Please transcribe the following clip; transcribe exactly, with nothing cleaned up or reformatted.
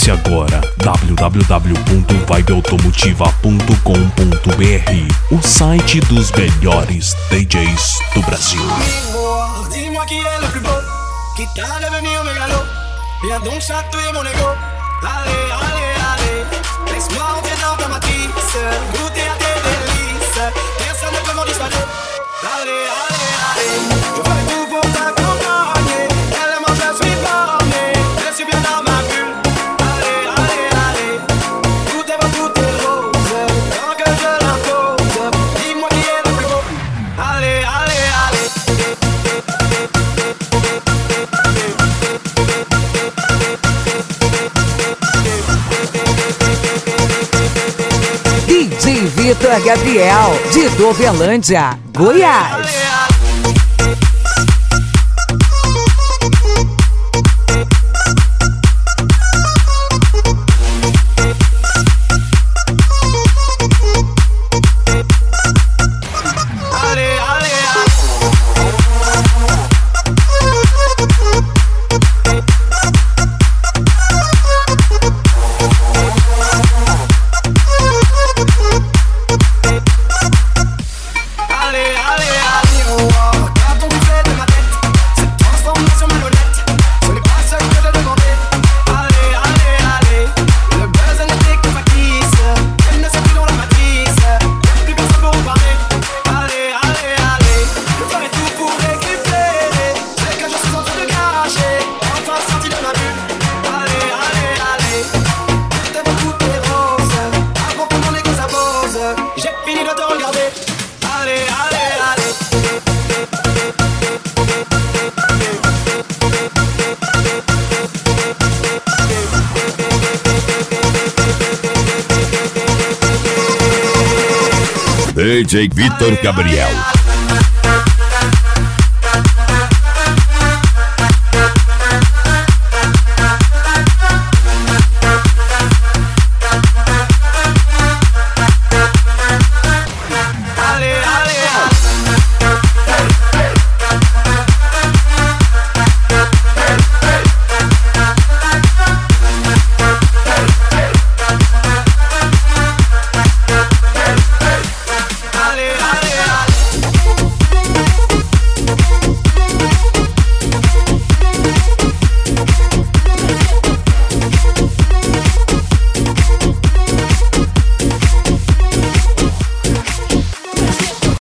Acesse agora w w w ponto vibe automotiva ponto com ponto b r, o site dos melhores D Js do Brasil. Dis-moi qui est le plus beau, qui t'a devenir mégalo. Viens donc chatouiller mon ego. Allez, allez, allez, laisse-moi entrer dans ta matrice, goûter à tes délices. Personne ne peut m'en dissuader. Allez, allez, allez, je ferai tout pour t'accompagner. Tellement je suis borné, je suis bien dans ma bulle. Allez, allez, allez, tout est beau, tout est rose. Tant que je l'impose, dis-moi qui est le plus beau. Allez, allez, allez. D J Vitor Gabriel, de Doverlândia, Goiás. D J Vitor Gabriel.